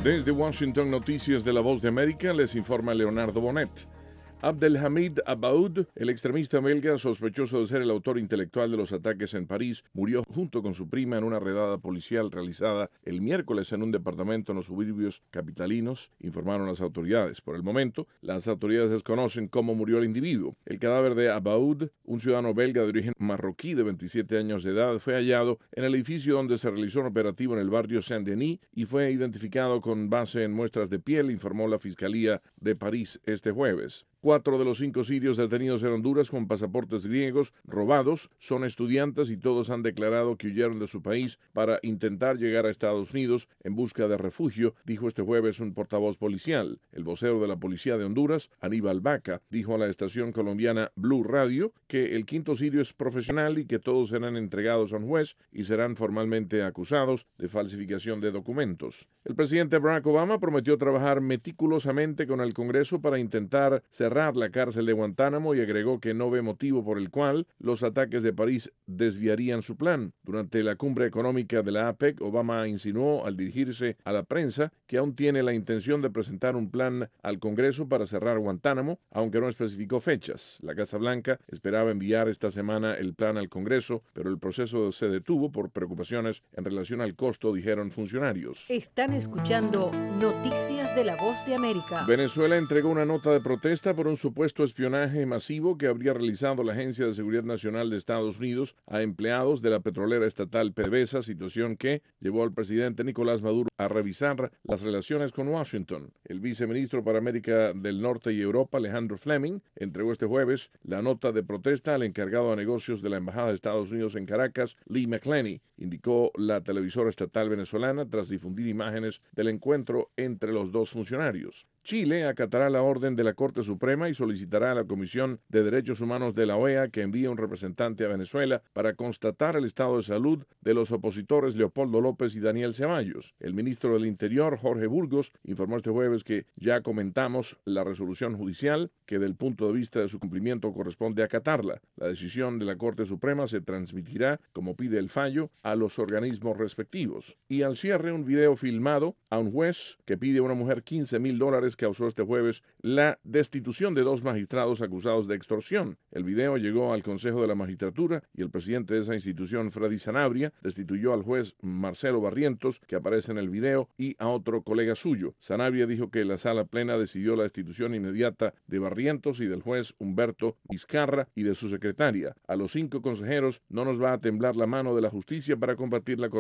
Desde Washington, Noticias de la Voz de América, les informa Leonardo Bonet. Abdelhamid Abaoud, el extremista belga sospechoso de ser el autor intelectual de los ataques en París, murió junto con su prima en una redada policial realizada el miércoles en un departamento en los suburbios capitalinos, informaron las autoridades. Por el momento, las autoridades desconocen cómo murió el individuo. El cadáver de Abaoud, un ciudadano belga de origen marroquí de 27 años de edad, fue hallado en el edificio donde se realizó un operativo en el barrio Saint-Denis y fue identificado con base en muestras de piel, informó la Fiscalía de París este jueves. 4 de los 5 sirios detenidos en Honduras con pasaportes griegos robados son estudiantes y todos han declarado que huyeron de su país para intentar llegar a Estados Unidos en busca de refugio, dijo este jueves un portavoz policial. El vocero de la Policía de Honduras, Aníbal Vaca, dijo a la estación colombiana Blue Radio que el 5.º sirio es profesional y que todos serán entregados a un juez y serán formalmente acusados de falsificación de documentos. El presidente Barack Obama prometió trabajar meticulosamente con el Congreso para intentar cerrar la cárcel de Guantánamo y agregó que no ve motivo por el cual los ataques de París desviarían su plan. Durante la cumbre económica de la APEC, Obama insinuó al dirigirse a la prensa que aún tiene la intención de presentar un plan al Congreso para cerrar Guantánamo, aunque no especificó fechas. La Casa Blanca esperaba enviar esta semana el plan al Congreso, pero el proceso se detuvo por preocupaciones en relación al costo, dijeron funcionarios. Están escuchando Noticias de la Voz de América. Venezuela entregó una nota de protesta por un supuesto espionaje masivo que habría realizado la Agencia de Seguridad Nacional de Estados Unidos a empleados de la petrolera estatal PDVSA, situación que llevó al presidente Nicolás Maduro a revisar las relaciones con Washington. El viceministro para América del Norte y Europa, Alejandro Fleming, entregó este jueves la nota de protesta al encargado de negocios de la Embajada de Estados Unidos en Caracas, Lee McClenny, indicó la televisora estatal venezolana tras difundir imágenes del encuentro entre los dos funcionarios. Chile acatará la orden de la Corte Suprema y solicitará a la Comisión de Derechos Humanos de la OEA que envíe un representante a Venezuela para constatar el estado de salud de los opositores Leopoldo López y Daniel Ceballos. El ministro del Interior, Jorge Burgos, informó este jueves que ya comentamos la resolución judicial, que del punto de vista de su cumplimiento corresponde acatarla. La decisión de la Corte Suprema se transmitirá, como pide el fallo, a los organismos respectivos. Y al cierre, un video filmado a un juez que pide a una mujer $15,000 causó este jueves la destitución de 2 magistrados acusados de extorsión. El video llegó al Consejo de la Magistratura y el presidente de esa institución, Freddy Sanabria, destituyó al juez Marcelo Barrientos, que aparece en el video, y a otro colega suyo. Sanabria dijo que la sala plena decidió la destitución inmediata de Barrientos y del juez Humberto Vizcarra y de su secretaria. A los 5 consejeros no nos va a temblar la mano de la justicia para combatir la corrupción.